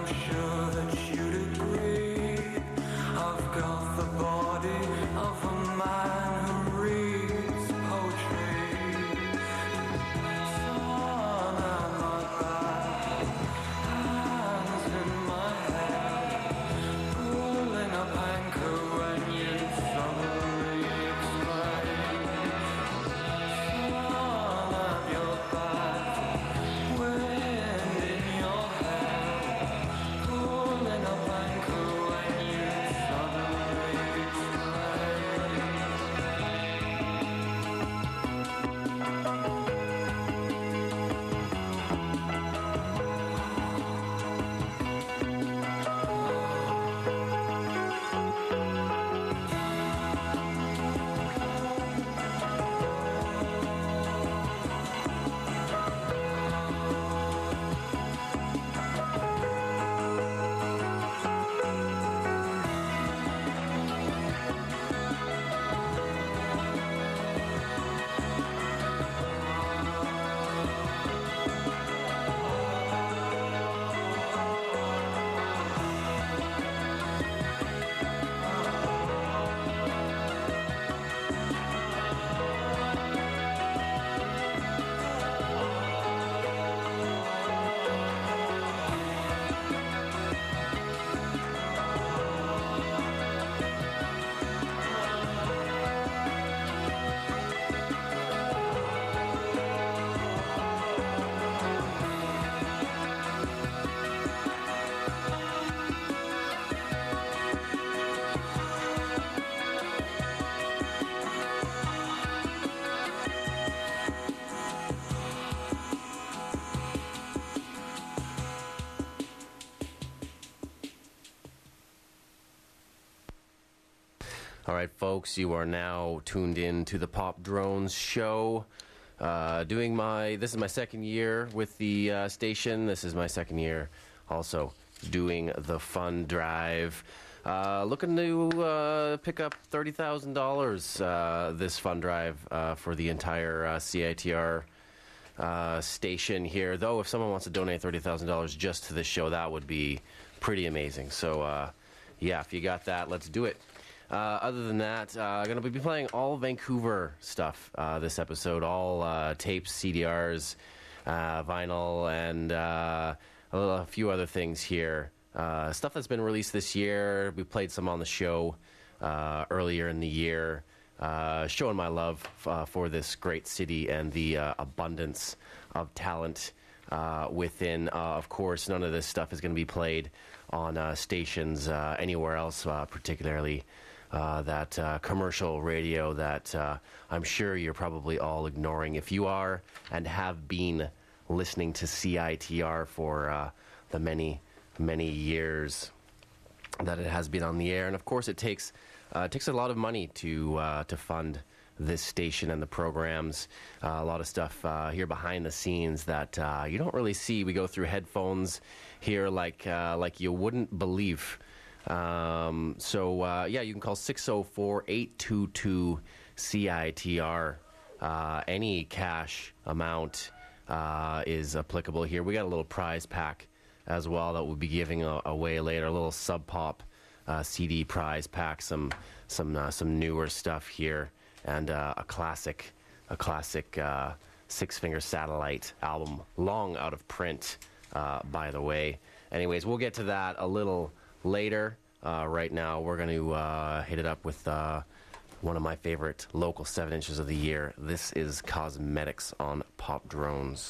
All right, folks, you are now tuned in to the Pop Drones show. This is my second year with the station. This is my second year also doing the fund drive. Looking to pick up $30,000 this fund drive for the entire CITR station here. Though, if someone wants to donate $30,000 just to this show, that would be pretty amazing. So, yeah, if you got that, let's do it. Other than that, I'm going to be playing all Vancouver stuff this episode, all tapes, CDRs, vinyl, and a few other things here. Stuff that's been released this year. We played some on the show earlier in the year, showing my love for this great city and the abundance of talent within. Of course, none of this stuff is going to be played on stations anywhere else, particularly that commercial radio that I'm sure you're probably all ignoring. If you are and have been listening to CITR for the many years that it has been on the air, and of course it takes a lot of money to fund this station and the programs. A lot of stuff here behind the scenes that you don't really see. We go through headphones here like you wouldn't believe. Yeah, you can call 604-822-CITR. Any cash amount is applicable here. We got a little prize pack as well that we'll be giving away later. A little Sub Pop CD prize pack, some newer stuff here, and a classic Six Finger Satellite album, long out of print, by the way. Anyways, we'll get to that a little later. Right now, we're going to hit it up with one of my favorite local 7 inches of the year. This is Cosmetics on Pop Drones.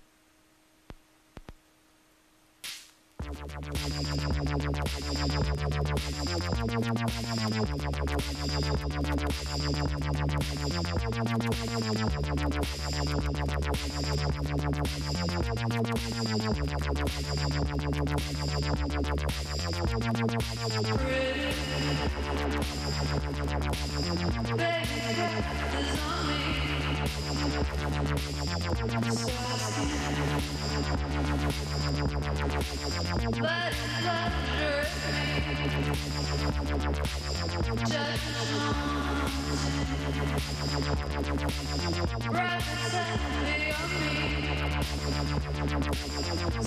But it's under me, just represent me on me.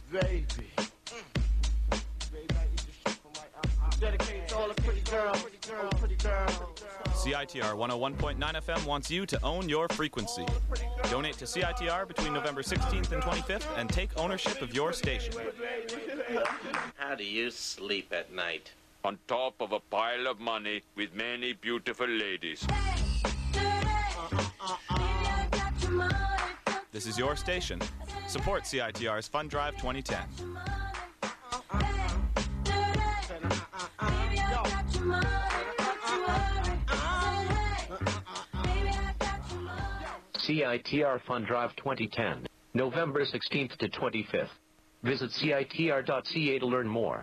Baby. Dedicated to all the pretty girls. CITR 101.9 FM wants you to own your frequency. Donate to CITR between November 16th and 25th and take ownership of your station. How do you sleep at night? On top of a pile of money with many beautiful ladies. This is your station. Support CITR's Fund Drive 2010. CITR Fund Drive 2010, November 16th to 25th. Visit CITR.ca to learn more.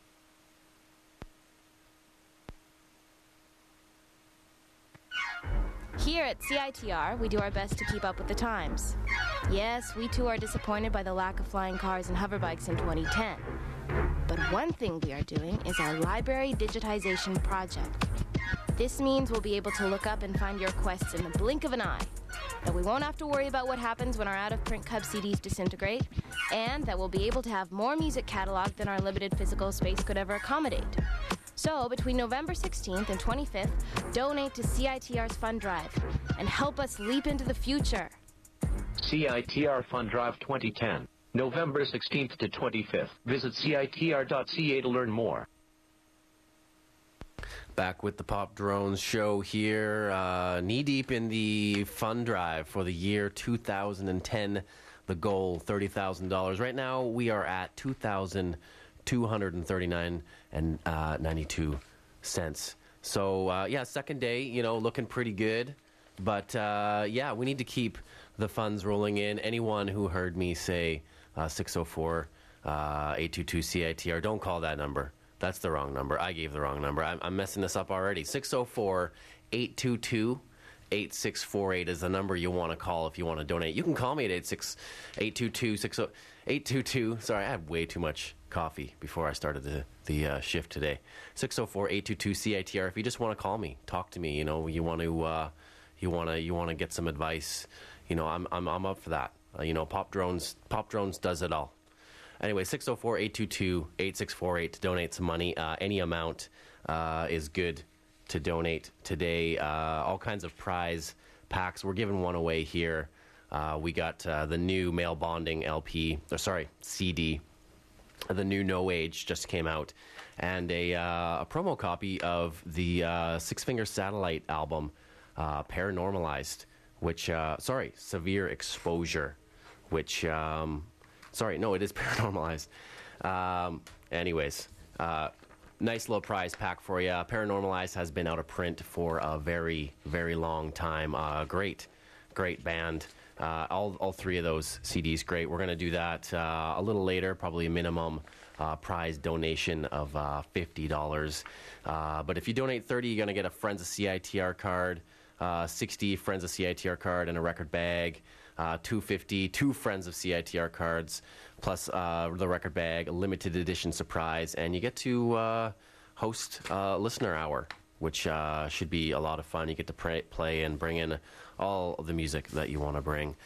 Here at CITR, we do our best to keep up with the times. Yes, we too are disappointed by the lack of flying cars and hoverbikes in 2010. But one thing we are doing is our library digitization project. This means we'll be able to look up and find your quests in the blink of an eye. That we won't have to worry about what happens when our out-of-print Cub CDs disintegrate, and that we'll be able to have more music catalog than our limited physical space could ever accommodate. So, between November 16th and 25th, donate to CITR's Fund Drive and help us leap into the future. CITR Fund Drive 2010, November 16th to 25th. Visit CITR.ca to learn more. Back with the Pop Drones show here, knee-deep in the fund drive for the year 2010. The goal, $30,000. Right now, we are at $2,239.92. So, yeah, second day, you know, looking pretty good. But, yeah, we need to keep the funds rolling in. Anyone who heard me say 604-822-CITR, don't call that number. That's the wrong number. I gave the wrong number. I'm messing this up already. 604-822-8648 is the number you want to call if you want to donate. You can call me at 822. Sorry, I had way too much coffee before I started the shift today. 604-822-CITR. If you just want to call me, talk to me. You know, you want to get some advice. You know, I'm up for that. You know, Pop Drones does it all. Anyway, 604-822-8648 to donate some money. Any amount is good to donate today. All kinds of prize packs. We're giving one away here. We got the new male bonding CD. The new No Age just came out. And a promo copy of the Six Finger Satellite album, Paranormalized, which, Severe Exposure, which... Sorry, no, it is Paranormalized. Anyways, nice little prize pack for you. Paranormalized has been out of print for a very, very long time. Great band. All three of those CDs, great. We're going to do that a little later, probably a minimum prize donation of $50. But if you donate $30, you're going to get a Friends of CITR card, 60 Friends of CITR card, and a record bag. $250, 2 Friends of CITR cards, plus the record bag, a limited edition surprise, and you get to host Listener Hour, which should be a lot of fun. You get to play and bring in all of the music that you want to bring.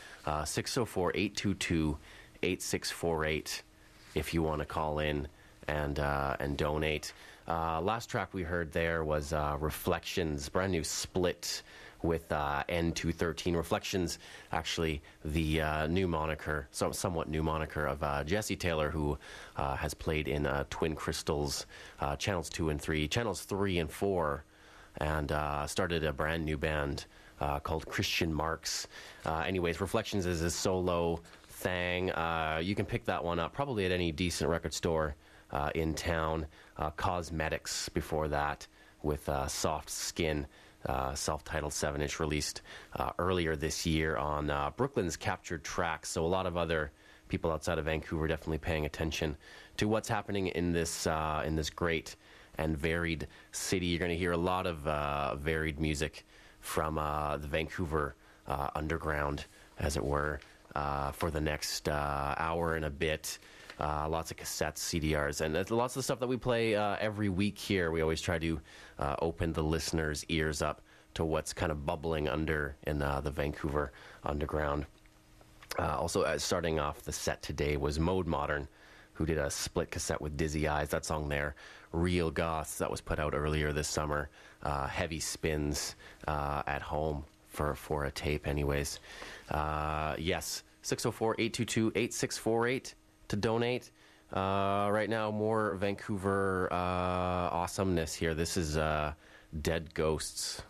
604-822-8648 if you want to call in and donate. Last track we heard there was Reflections, brand new split with N213. Reflections, actually the new moniker, somewhat new moniker of Jesse Taylor, who has played in Twin Crystals, Channels 2 and 3, Channels 3 and 4, and started a brand new band called Christian Marks. Anyways, Reflections is a solo thing. You can pick that one up probably at any decent record store in town. Cosmetics before that with Soft Skin. Self-titled 7-inch released earlier this year on Brooklyn's Captured Tracks. So a lot of other people outside of Vancouver definitely paying attention to what's happening in this great and varied city. You're going to hear a lot of varied music from the Vancouver underground, as it were, for the next hour and a bit. Lots of cassettes, CDRs, and lots of the stuff that we play every week here. We always try to open the listeners' ears up to what's kind of bubbling under in the Vancouver underground. Also, starting off the set today was Mode Modern who did a split cassette with Dizzy Eyes. That song there, Real Goths, that was put out earlier this summer. Heavy spins at home for a tape anyways. Yes, 604-822-8648 to donate. Right now, more Vancouver awesomeness here. This is Dead Ghosts.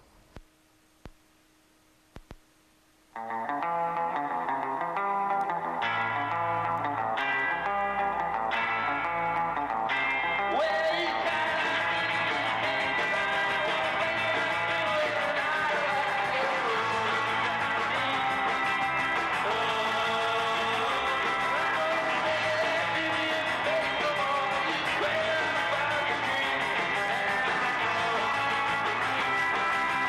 Well,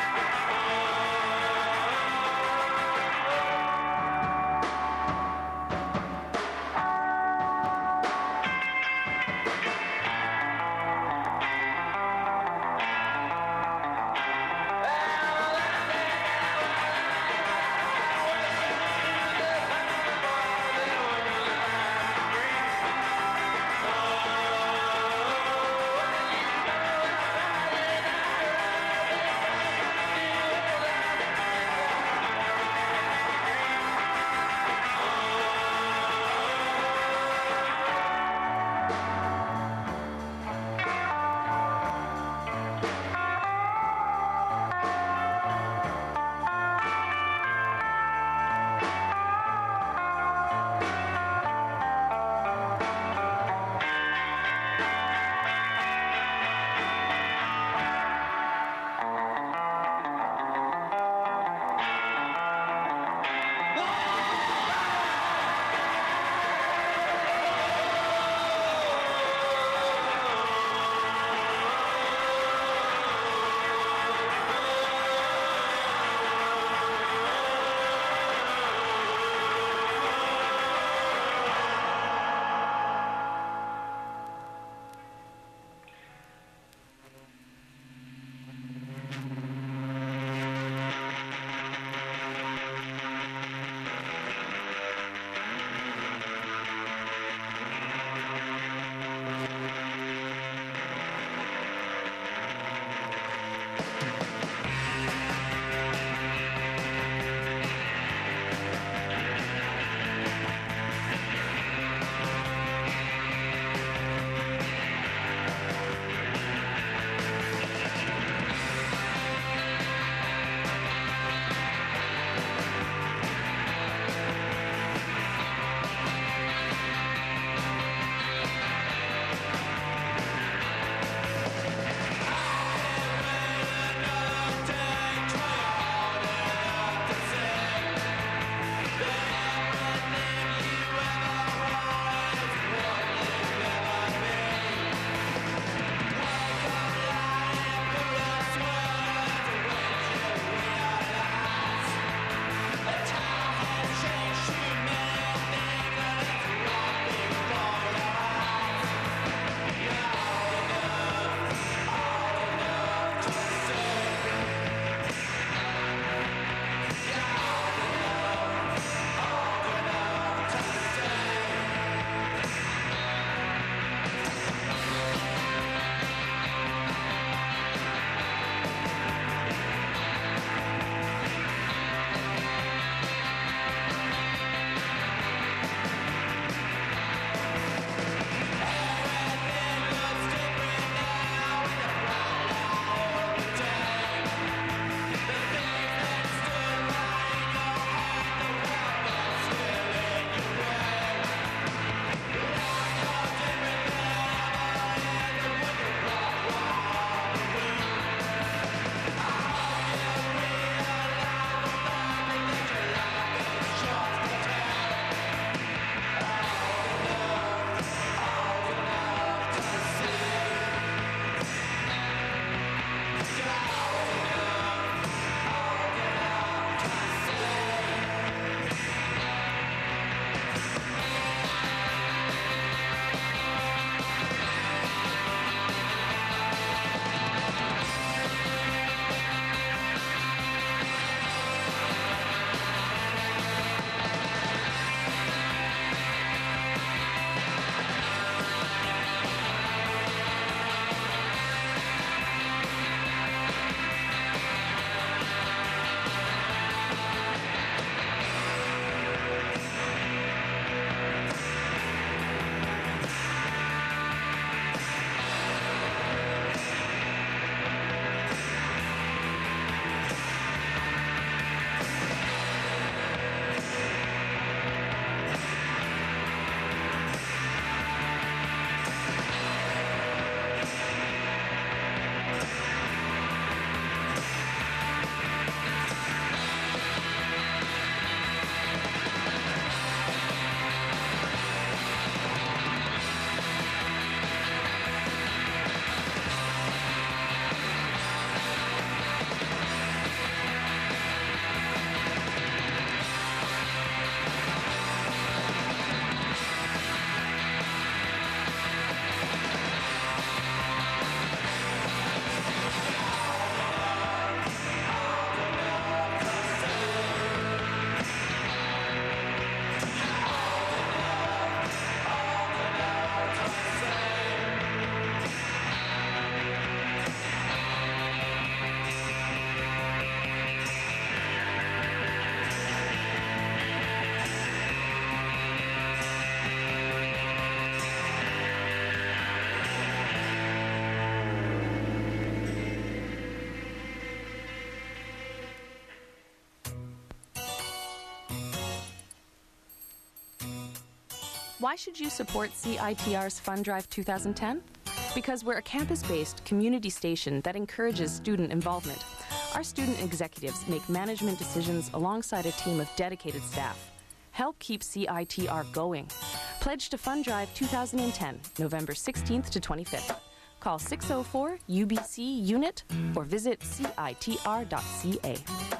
Why should you support CITR's Fund Drive 2010? Because we're a campus-based community station that encourages student involvement. Our student executives make management decisions alongside a team of dedicated staff. Help keep CITR going. Pledge to Fund Drive 2010, November 16th to 25th. Call 604-UBC-UNIT or visit CITR.ca.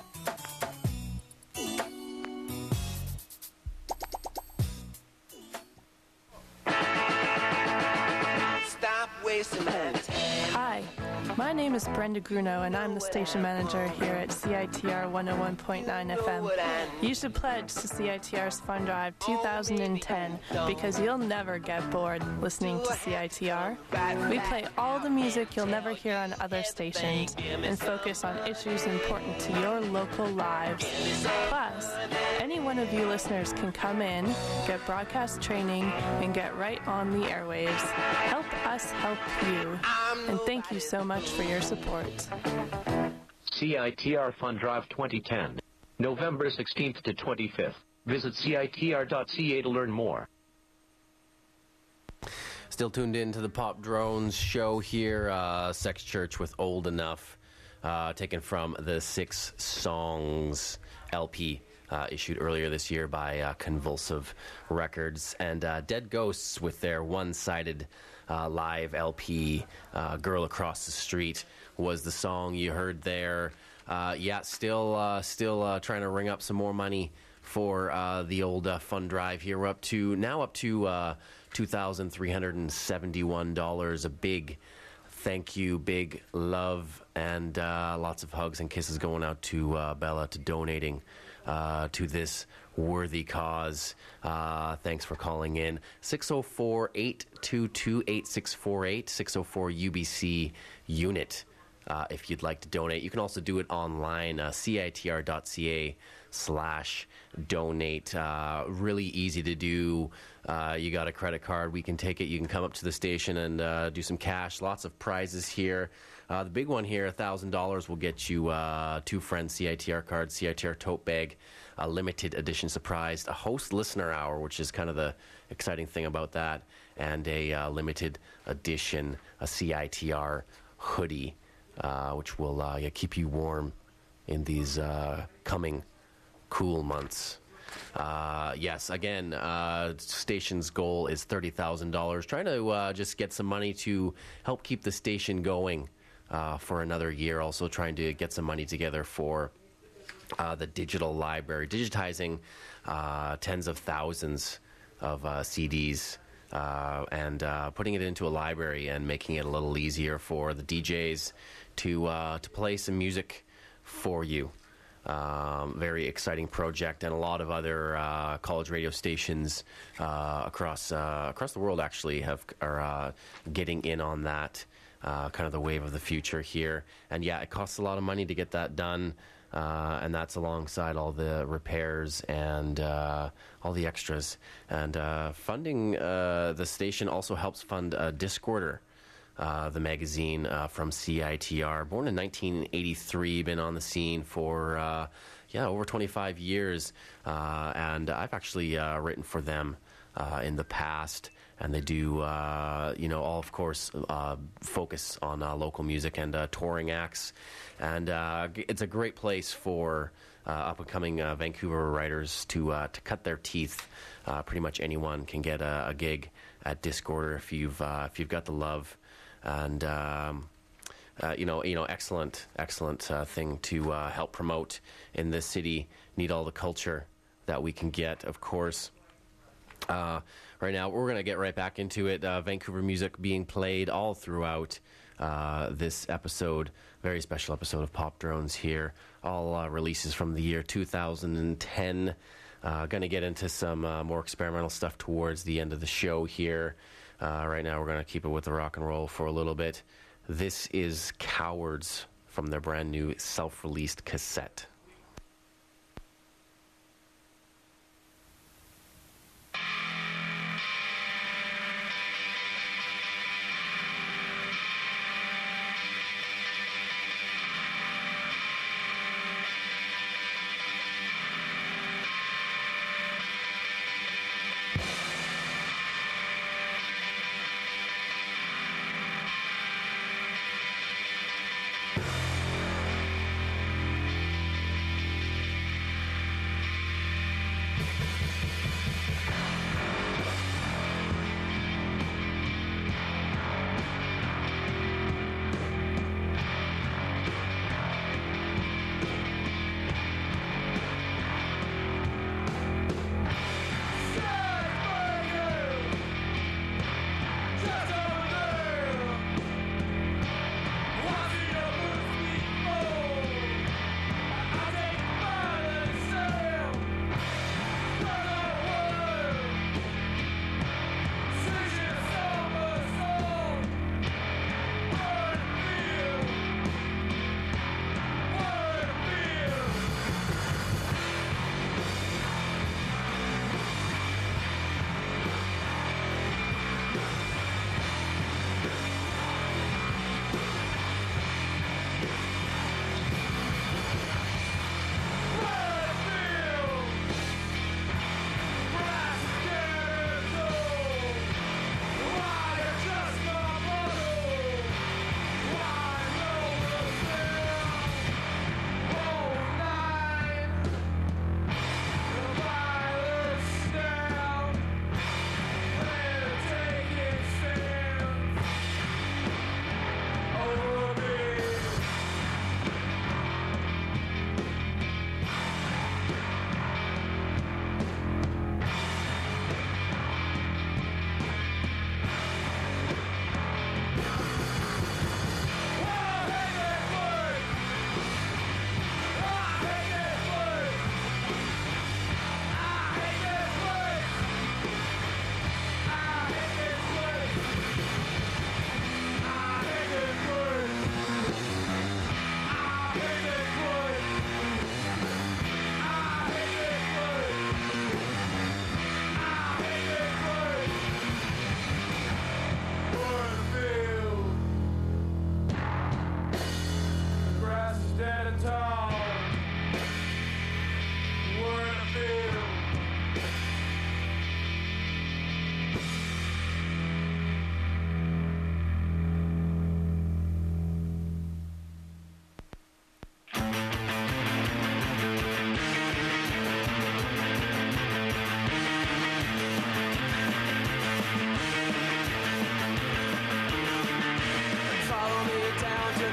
Stop wasting my time. Hi, my name is Brenda Gruno, and I'm the station manager here at CITR 101.9 FM. You should pledge to CITR's Fund Drive 2010 because you'll never get bored listening to CITR. We play all the music you'll never hear on other stations and focus on issues important to your local lives. Plus, any one of you listeners can come in, get broadcast training, and get right on the airwaves. Help us help you. And thank you so much for your support. CITR Fund Drive 2010, November 16th to 25th. Visit CITR.ca to learn more. Still tuned in to the Pop Drones show here. Sex Church with Old Enough, taken from the 6 Songs LP. Issued earlier this year by Convulsive Records, and Dead Ghosts with their one-sided live LP, Girl Across the Street, was the song you heard there. Still trying to ring up some more money for the old fund drive here. We're up to $2,371. A big thank you, big love, and lots of hugs and kisses going out to Bella, to donating to this worthy cause. Thanks for calling in. 604-822-8648, 604-UBC-UNIT. If you'd like to donate. You can also do it online, CITR.ca/donate. Really easy to do. You got a credit card, we can take it. You can come up to the station and do some cash. Lots of prizes here. The big one here, $1,000, will get you 2 Friends CITR cards, CITR tote bag, a limited edition surprise, a host listener hour, which is kind of the exciting thing about that, and a limited edition, a CITR hoodie, which will keep you warm in these coming cool months. Yes, again, station's goal is $30,000. Trying to just get some money to help keep the station going for another year. Also trying to get some money together for the digital library, digitizing tens of thousands of CDs and putting it into a library and making it a little easier for the DJs to play some music for you. Very exciting project, and a lot of other college radio stations across the world actually are getting in on that. Kind of the wave of the future here. And yeah, it costs a lot of money to get that done, and that's alongside all the repairs and all the extras. And funding the station also helps fund Discorder, the magazine from CITR. Born in 1983, been on the scene for over 25 years, and I've actually written for them in the past. And they do, all, of course, focus on local music and touring acts. And it's a great place for up-and-coming Vancouver writers to cut their teeth. Pretty much anyone can get a gig at Discorder if you've got the love. And excellent thing to help promote in this city. Need all the culture that we can get, of course. Right now, we're going to get right back into it. Vancouver music being played all throughout this episode. Very special episode of Pop Drones here. All releases from the year 2010. Going to get into some more experimental stuff towards the end of the show here. Right now, we're going to keep it with the rock and roll for a little bit. This is Cowards from their brand new self-released cassette.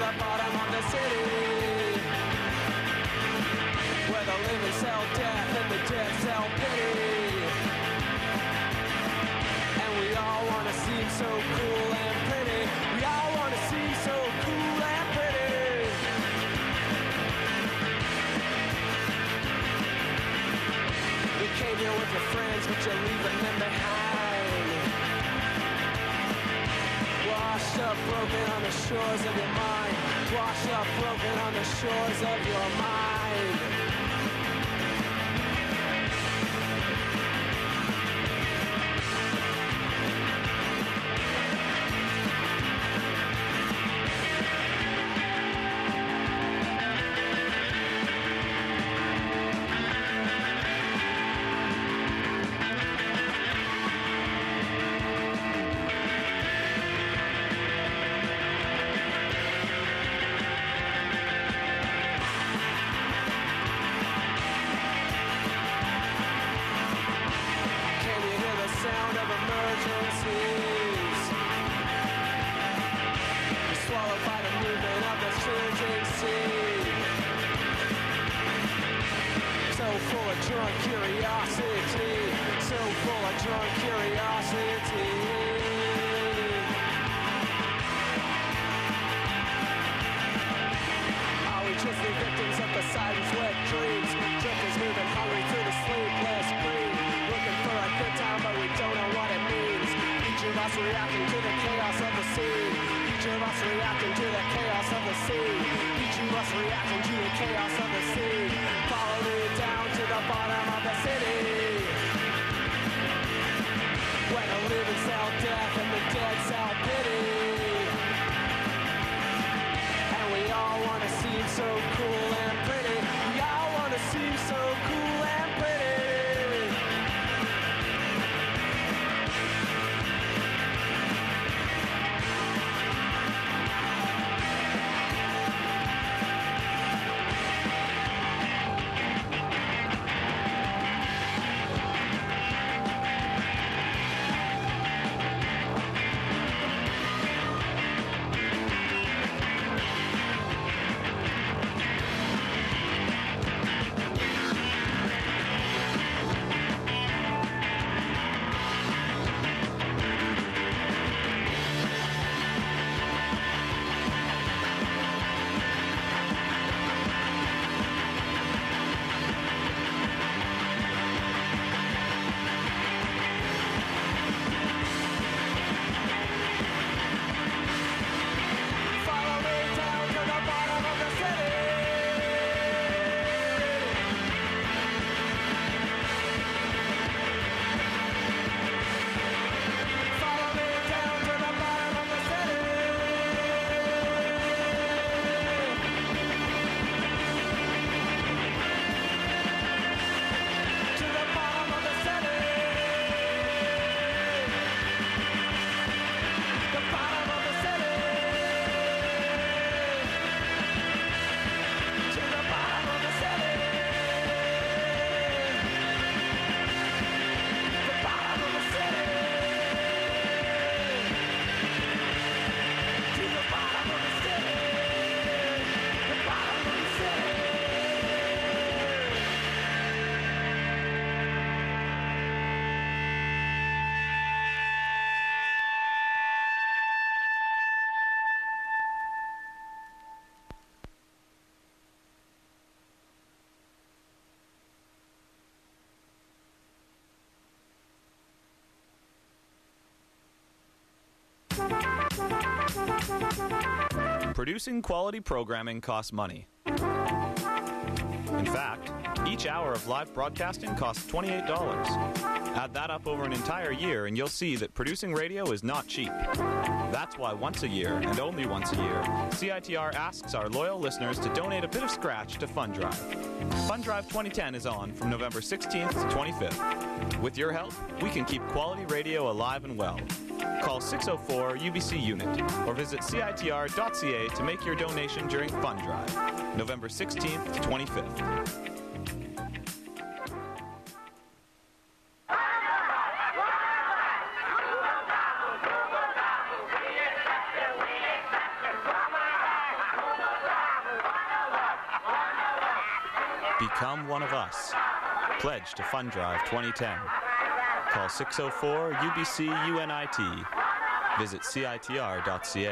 the bottom of the city, where the living sell death and the dead sell pity. And we all want to seem so cool and pretty. We all want to seem so cool and pretty. You came here with your friends, but you're leaving them behind. Washed up, broken on the shores of your mind. Washed up, broken on the shores of your mind. Producing quality programming costs money. In fact, each hour of live broadcasting costs $28. Add that up over an entire year and you'll see that producing radio is not cheap. That's why once a year, and only once a year, CITR asks our loyal listeners to donate a bit of scratch to Fund Drive. Fund Drive 2010 is on from November 16th to 25th. With your help, we can keep quality radio alive and well. Call 604-UBC Unit or visit CITR.ca to make your donation during Fund Drive, November 16th to 25th. Become one of us. Pledge to Fund Drive 2010. Call 604-UBC-UNIT. Visit CITR.ca.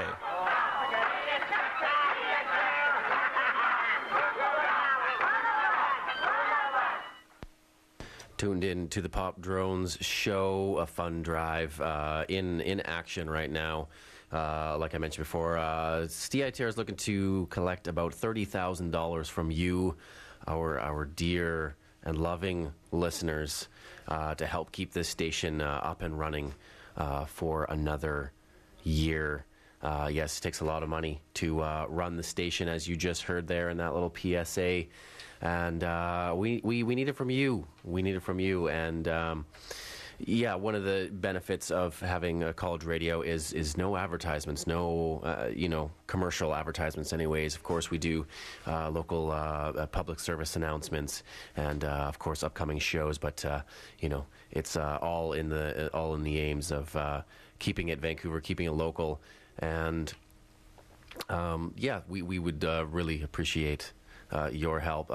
Tuned in to the Pop Drones show, a fun drive in action right now. Like I mentioned before, CITR is looking to collect about $30,000 from you, our dear and loving listeners, to help keep this station up and running for another year. Yes, it takes a lot of money to run the station, as you just heard there in that little PSA. And we need it from you. We need it from you. And yeah, one of the benefits of having a college radio is no advertisements, no commercial advertisements. Anyways, of course we do local public service announcements and of course upcoming shows. But it's all in the aims of keeping it Vancouver, keeping it local. And yeah, we would really appreciate your help.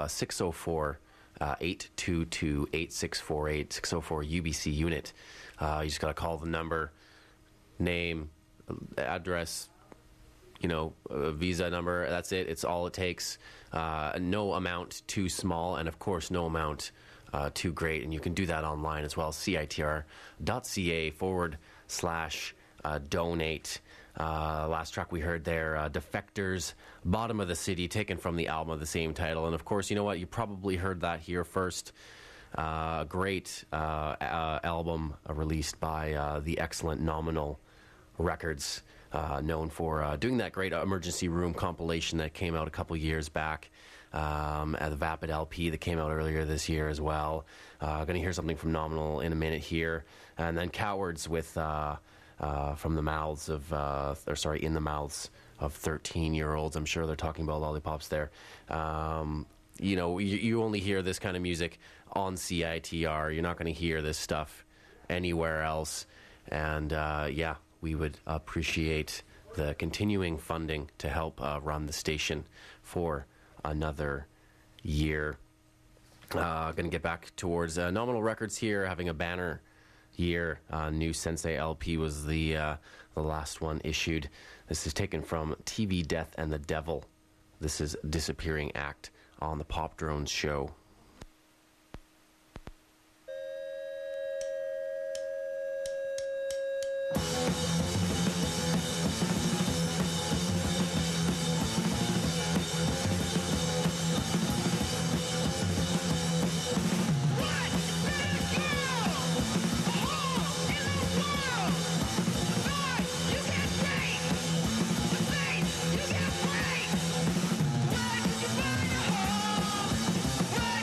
604-822-8648, 604 UBC unit. You just got to call the number, name, address, visa number. That's it. It's all it takes. No amount too small, and of course no amount too great. And you can do that online as well. CITR.ca/donate. Last track we heard there, Defectors, Bottom of the City, taken from the album of the same title. And of course, you know what? You probably heard that here first. Great album released by the excellent Nominal Records, known for doing that great Emergency Room compilation that came out a couple years back. At the Vapid LP that came out earlier this year as well. Going to hear something from Nominal in a minute here. And then Cowards with... from the mouths of, in the mouths of 13-year-olds. I'm sure they're talking about lollipops there. You only hear this kind of music on CITR. You're not going to hear this stuff anywhere else. And, yeah, we would appreciate the continuing funding to help run the station for another year. Going to get back towards Nominal Records here, having a banner year. New Sensei LP was the last one issued. This is taken from TV Death and the Devil. This is Disappearing Act on the Pop Drones show. Why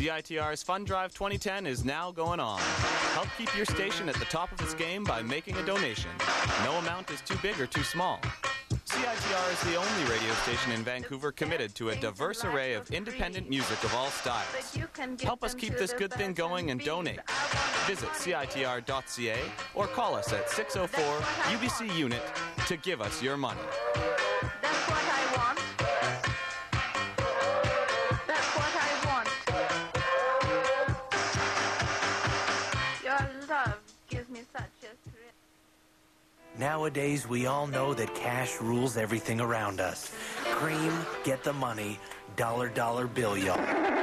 CITR's Fund Drive 2010 is now going on. Help keep your station at the top of its game by making a donation. No amount is too big or too small. CITR is the only radio station in Vancouver committed to a diverse array of independent music of all styles. Help us keep this good thing going and donate. Visit CITR.ca or call us at 604 UBC Unit to give us your money. That's what I want. That's what I want. Your love gives me such a thrill. Nowadays, we all know that cash rules everything around us. Cream, get the money, dollar bill, y'all.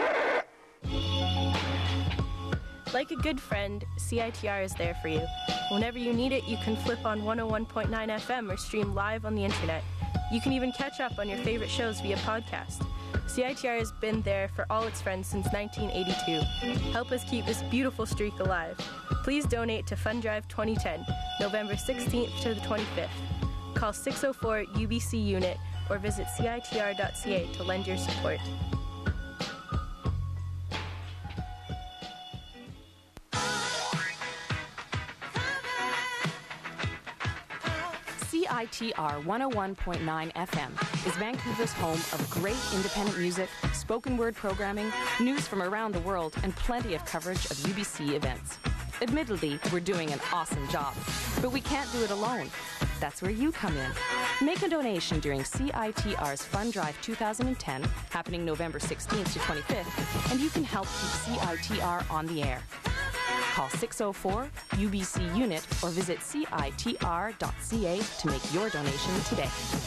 Like a good friend, CITR is there for you. Whenever you need it, you can flip on 101.9 FM or stream live on the internet. You can even catch up on your favorite shows via podcast. CITR has been there for all its friends since 1982. Help us keep this beautiful streak alive. Please donate to Fund Drive 2010, November 16th to the 25th. Call 604 UBC Unit or visit CITR.ca to lend your support. CITR 101.9 FM is Vancouver's home of great independent music, spoken word programming, news from around the world, and plenty of coverage of UBC events. Admittedly, we're doing an awesome job, but we can't do it alone. That's where you come in. Make a donation during CITR's Fund Drive 2010, happening November 16th to 25th, and you can help keep CITR on the air. Call 604 UBC Unit or visit CITR.ca to make your donation today.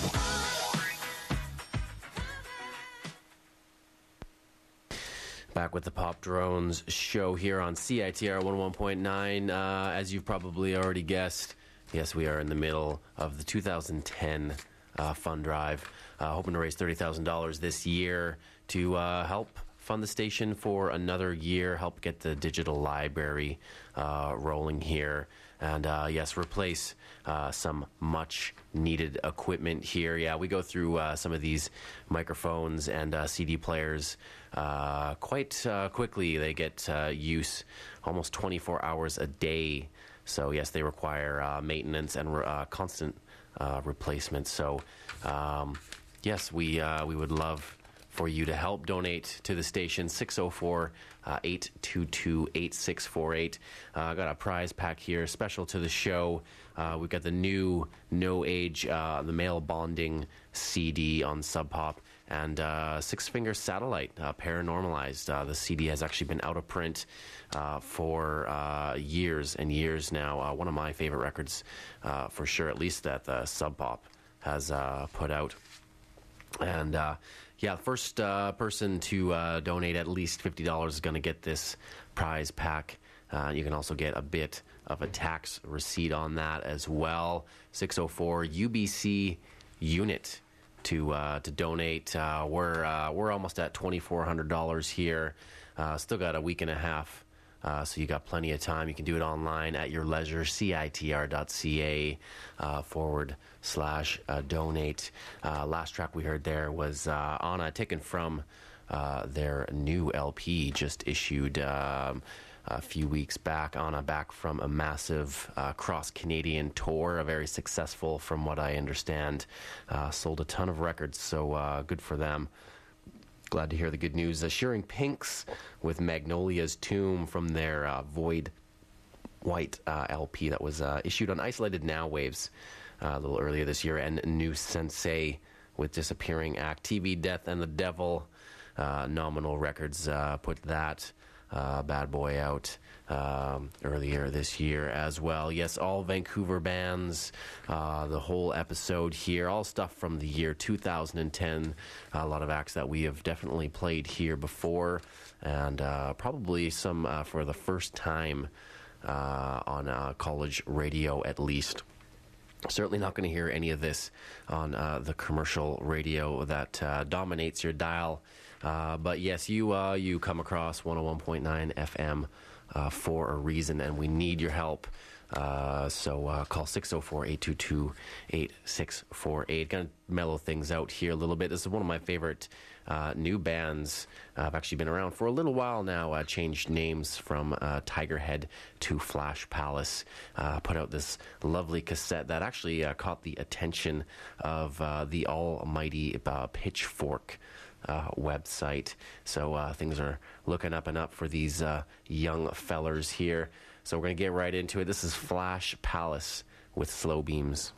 Back with the Pop Drones show here on CITR 101.9. As you've probably already guessed, yes, we are in the middle of the 2010 fund drive, hoping to raise $30,000 this year to help fund the station for another year, help get the digital library rolling here, and yes, replace some much needed equipment here. Yeah, we go through some of these microphones and CD players quite quickly. They get use almost 24 hours a day. So yes, they require maintenance and constant replacement. So yes, we would love for you to help donate to the station. 604-822-8648. Got a prize pack here special to the show. We've got the new No Age, the male bonding CD on Sub Pop, and Six Finger Satellite, Paranormalized. The CD has actually been out of print for years and years now. One of my favorite records, for sure, at least that Sub Pop has put out. And yeah, the first person to donate at least $50 is going to get this prize pack. You can also get a bit of a tax receipt on that as well. 604 UBC Unit to donate. We're almost at $2,400 here. Still got a week and a half. So you got plenty of time. You can do it online at your leisure, CITR.ca /donate. Last track we heard there was Anna, taken from their new LP just issued a few weeks back. Anna, back from a massive cross-Canadian tour, a very successful, from what I understand. Sold a ton of records, so good for them. Glad to hear the good news. Shearing Pinks with Magnolia's Tomb from their Void White LP that was issued on Isolated Now Waves a little earlier this year, and New Sensei with Disappearing Act. TV Death and the Devil, Nominal Records put that bad boy out earlier this year as well. Yes, all Vancouver bands, the whole episode here, all stuff from the year 2010. A lot of acts that we have definitely played here before, and probably some for the first time on college radio at least. Certainly not going to hear any of this on the commercial radio that dominates your dial. But yes, you come across 101.9 FM for a reason, and we need your help. So call 604-822-8648. Going to mellow things out here a little bit. This is one of my favorite new bands. I've actually been around for a little while now. Changed names from Tigerhead to Flash Palace. Put out this lovely cassette that actually caught the attention of the almighty Pitchfork website. So things are looking up and up for these young fellers here. So we're going to get right into it. This is Flash Palace with Slow Beams.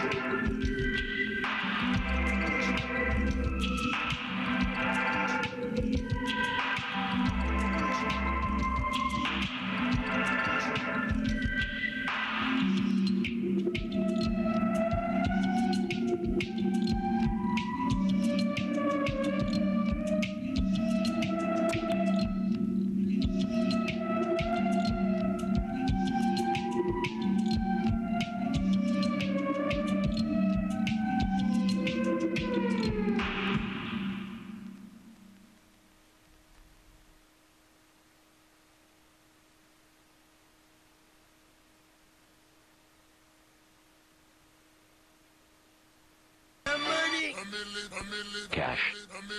Cash.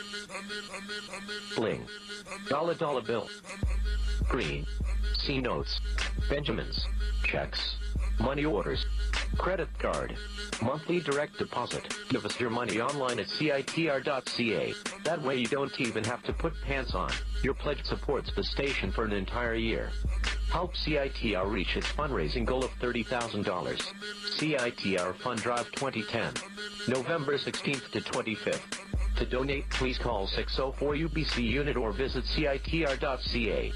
Bling. Dollar bill. Green. C notes. Benjamins. Checks. Money orders. Credit card. Monthly direct deposit. Give us your money online at CITR.ca. That way you don't even have to put pants on. Your pledge supports the station for an entire year. Help CITR reach its fundraising goal of $30,000. CITR Fund Drive 2010. November 16th to 25th. To donate, please call 604-UBC unit or visit CITR.ca.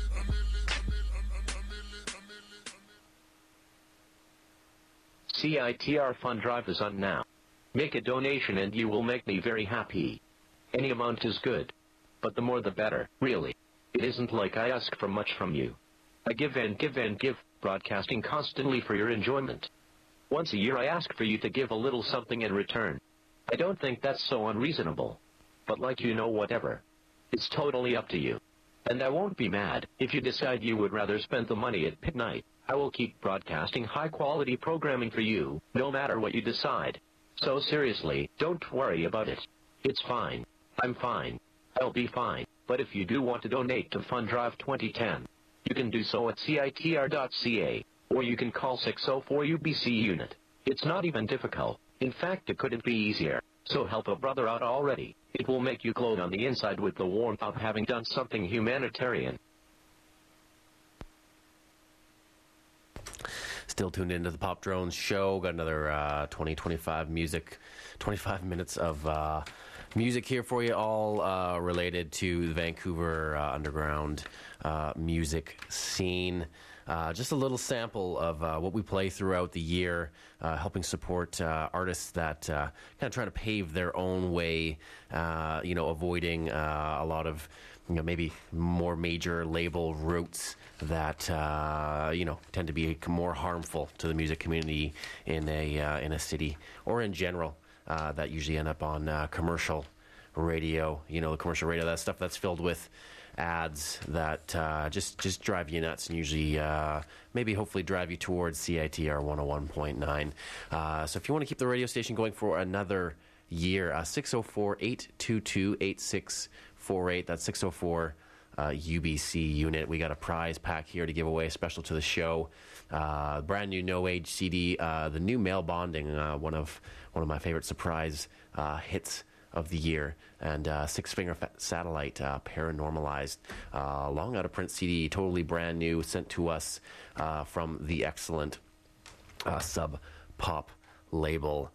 CITR Fund Drive is on now. Make a donation and you will make me very happy. Any amount is good. But the more the better, really. It isn't like I ask for much from you. I give and give and give, broadcasting constantly for your enjoyment. Once a year I ask for you to give a little something in return. I don't think that's so unreasonable. But whatever. It's totally up to you. And I won't be mad if you decide you would rather spend the money at midnight. I will keep broadcasting high-quality programming for you, no matter what you decide. So seriously, don't worry about it. It's fine. I'm fine. I'll be fine. But if you do want to donate to Fund Drive 2010, you can do so at CITR.ca, or you can call 604-UBC unit. It's not even difficult. In fact, it couldn't be easier. So help a brother out already. It will make you glow on the inside with the warmth of having done something humanitarian. Still tuned into the Pop Drones show. Got another 25 minutes of music here for you, all related to the Vancouver underground music scene. Just a little sample of what we play throughout the year, helping support artists that kind of try to pave their own way, avoiding a lot of maybe more major label routes that tend to be more harmful to the music community in a city or in general. That usually end up on commercial radio. The commercial radio, that stuff that's filled with ads that just drive you nuts and usually maybe hopefully drive you towards CITR 101.9. So if you want to keep the radio station going for another year, 604-822-8648. That's 604 UBC unit. We got a prize pack here to give away, special to the show. Brand new No Age CD, the new Male Bonding, one of my favorite surprise hits of the year, and Six Finger Satellite, Paranormalized, long out of print CD, totally brand new, sent to us from the excellent Sub Pop label.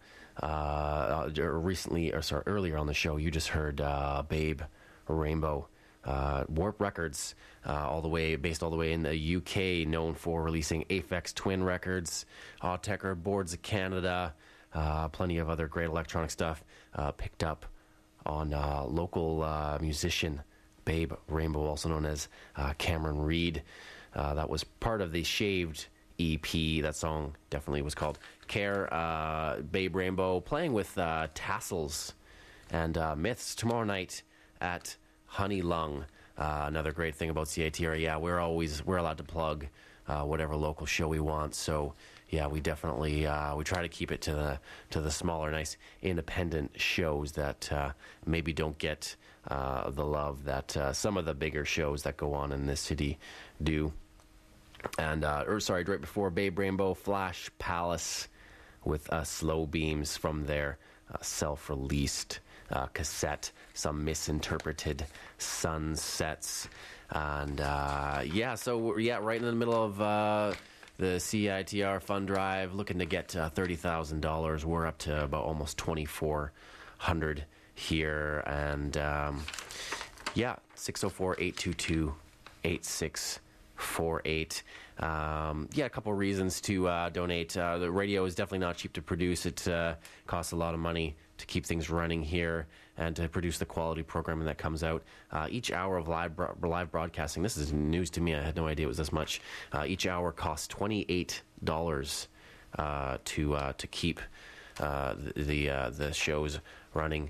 Earlier on the show, you just heard Babe Rainbow. Warp Records, based all the way in the UK, known for releasing Aphex Twin Records, Autechre Boards of Canada, plenty of other great electronic stuff, picked up on local musician Babe Rainbow, also known as Cameron Reed. That was part of the Shaved EP. That song definitely was called Care. Babe Rainbow playing with Tassels and Myths tomorrow night at Honey Lung. Another great thing about CITR, we're allowed to plug whatever local show we want. So we definitely we try to keep it to the smaller, nice independent shows that maybe don't get the love that some of the bigger shows that go on in this city do. And right before Babe Rainbow, Flash Palace with Slow Beams from their self-released cassette, Some Misinterpreted Sunsets. And so we're right in the middle of the CITR fund drive, looking to get $30,000. We're up to about almost 2,400 here. And, 604-822-8648. A couple reasons to donate. The radio is definitely not cheap to produce. It costs a lot of money to keep things running here and to produce the quality programming that comes out. Each hour of live broadcasting, this is news to me. I had no idea it was this much. Each hour costs $28 to keep the shows running.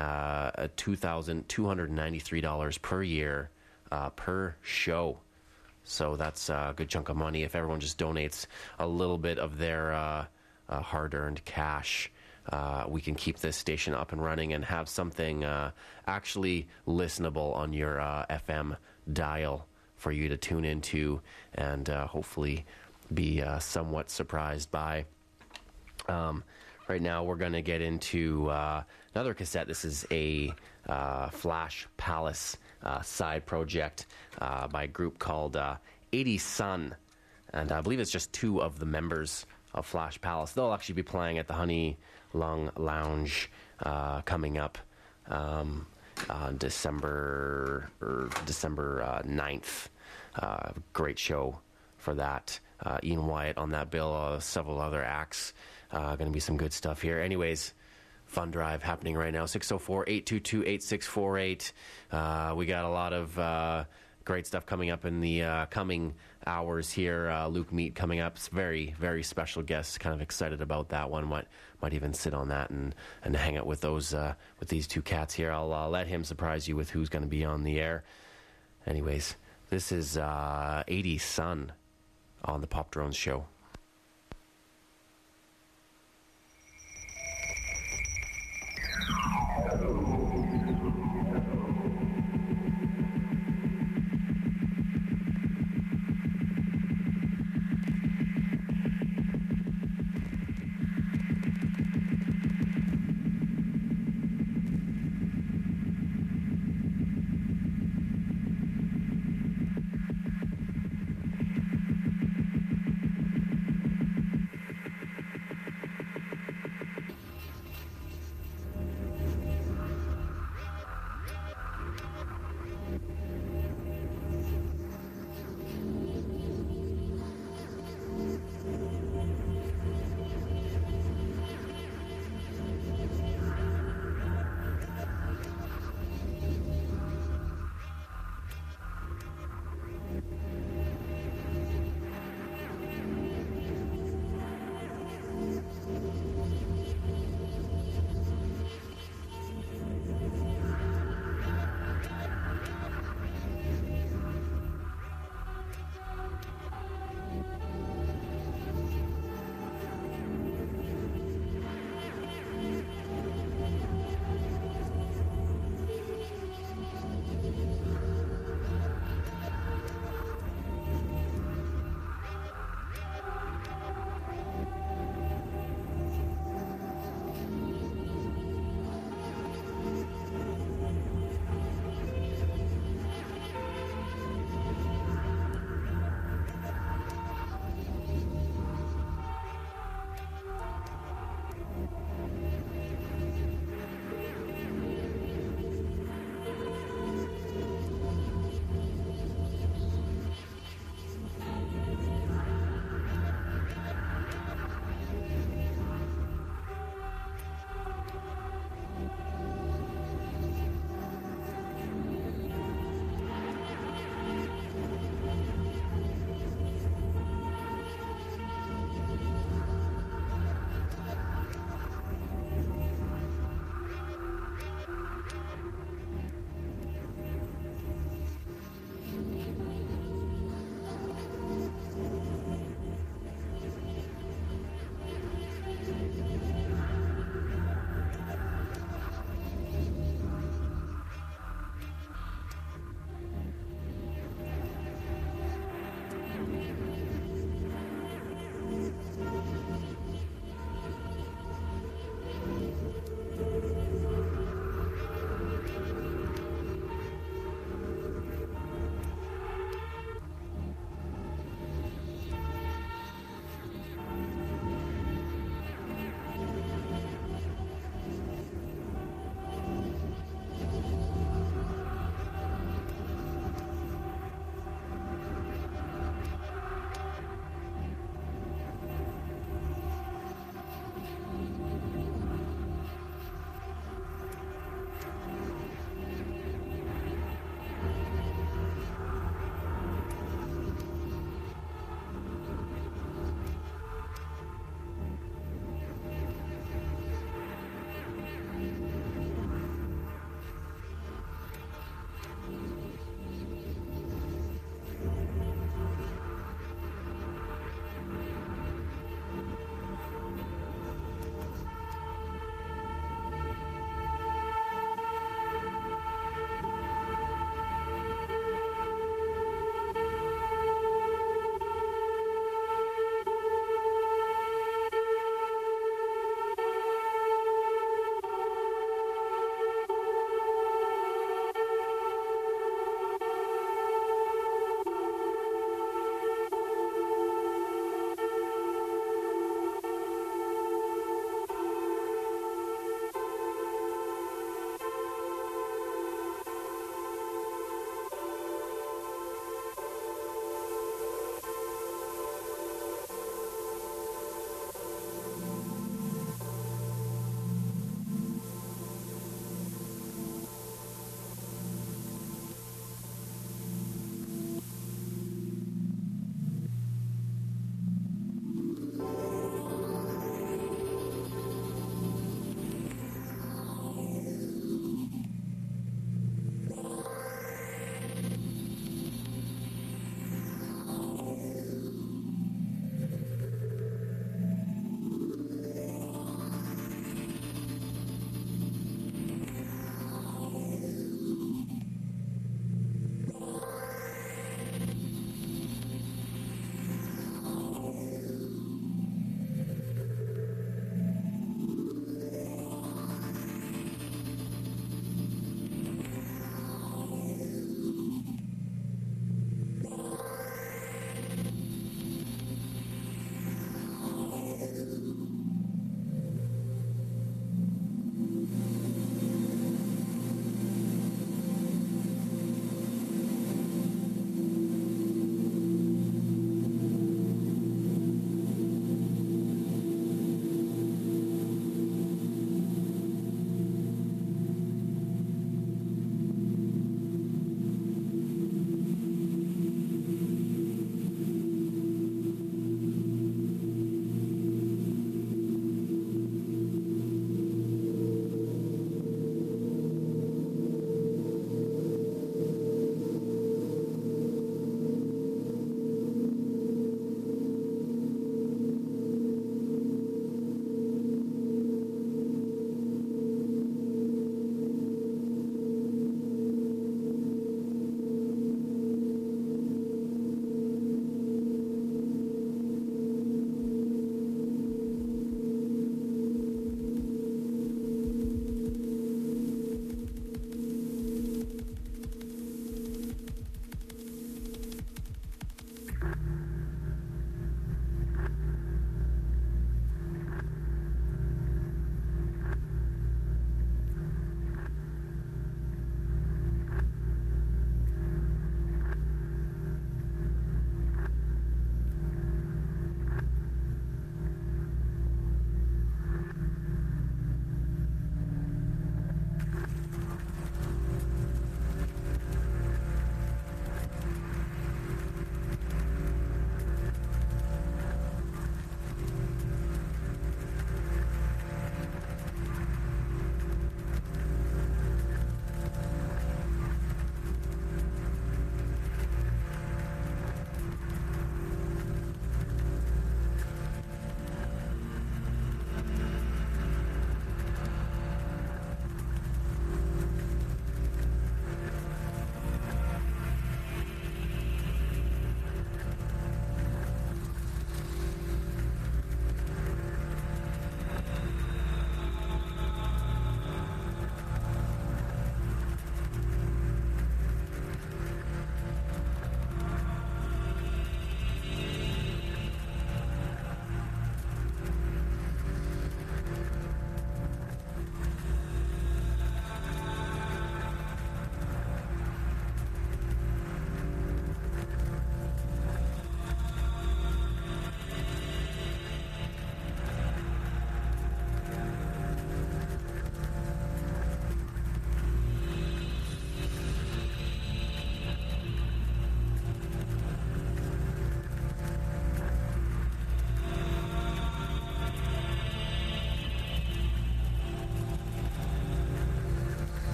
$2,293 per year per show. So that's a good chunk of money if everyone just donates a little bit of their hard-earned cash. We can keep this station up and running and have something actually listenable on your FM dial for you to tune into and hopefully be somewhat surprised by. Right now we're going to get into another cassette. This is a Flash Palace side project by a group called 80 Sun. And I believe it's just two of the members of Flash Palace. They'll actually be playing at the Honey Lung Lounge coming up on December 9th. Great show for that. Ian Wyatt on that bill, several other acts. Going to be some good stuff here. Anyways, fund drive happening right now. 604-822-8648. We got a lot of great stuff coming up in the coming hours here. Luke Meat coming up. It's very, very special guest. Kind of excited about that one. Might even sit on that and hang out with those with these two cats here. I'll let him surprise you with who's going to be on the air. Anyways, this is 80 Sun on the Pop Drones Show.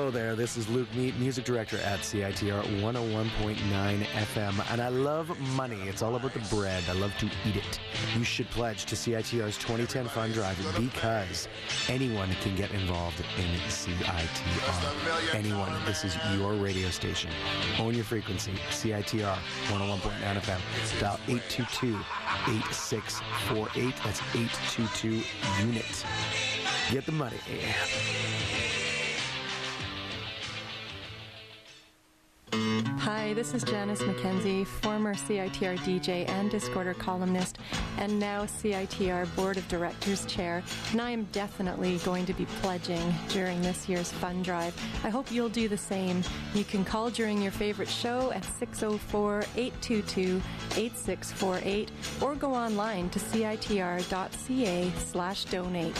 Hello there, this is Luke Mead, Music Director at CITR 101.9 FM, and I love money. It's all about the bread. I love to eat it. You should pledge to CITR's 2010 Fund Drive because anyone can get involved in CITR. Anyone. This is your radio station. Own your frequency. CITR 101.9 FM. Dial 822-8648. That's 822-UNIT. Get the money. Hi, this is Janice McKenzie, former CITR DJ and Discorder columnist, and now CITR Board of Directors Chair, and I am definitely going to be pledging during this year's fund drive. I hope you'll do the same. You can call during your favorite show at 604-822-8648 or go online to citr.ca/donate.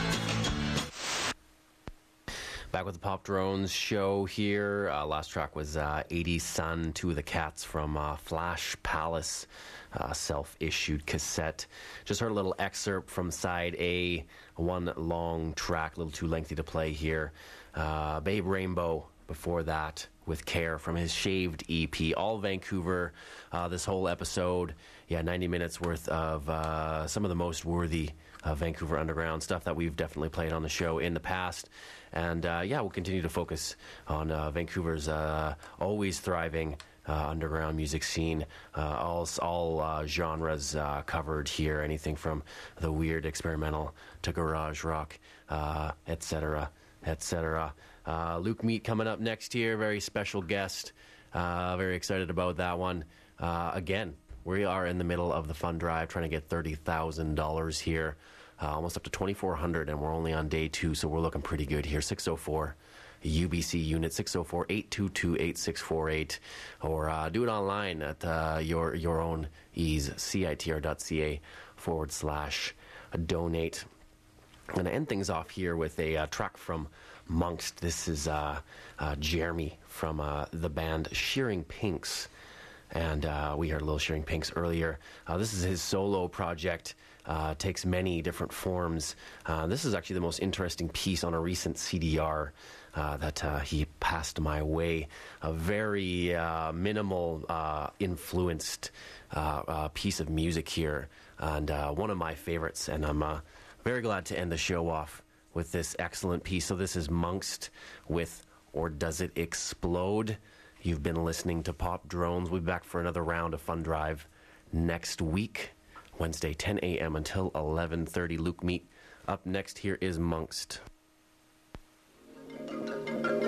Back with the Pop Drones show here. Last track was 80's Sun, Two of the Cats from Flash Palace, self-issued cassette. Just heard a little excerpt from side A, one long track, a little too lengthy to play here. Babe Rainbow before that with Care from his Shaved EP. All Vancouver, this whole episode. 90 minutes worth of some of the most worthy Vancouver Underground stuff that we've definitely played on the show in the past. And we'll continue to focus on Vancouver's always thriving underground music scene. All genres covered here, anything from the weird experimental to garage rock, etc., etc. Luke Meat coming up next here, very special guest. Very excited about that one. Again, we are in the middle of the fund drive, trying to get $30,000 here. Almost up to $2,400, and we're only on day 2, so we're looking pretty good here. 604 UBC unit, 604-822-8648, or do it online at your own ease, citr.ca/donate. I'm going to end things off here with a track from Monks. This is Jeremy from the band Shearing Pinks, and we heard a little Shearing Pinks earlier. This is his solo project. Takes many different forms. This is actually the most interesting piece on a recent CDR that he passed my way. A very minimal influenced piece of music here, and one of my favorites, and I'm very glad to end the show off with this excellent piece. So this is Monkst with Or Does It Explode? You've been listening to Pop Drones. We'll be back for another round of Fun Drive next week. Wednesday, 10 a.m. until 11:30. Luke Meat. Up next, here is Monkst.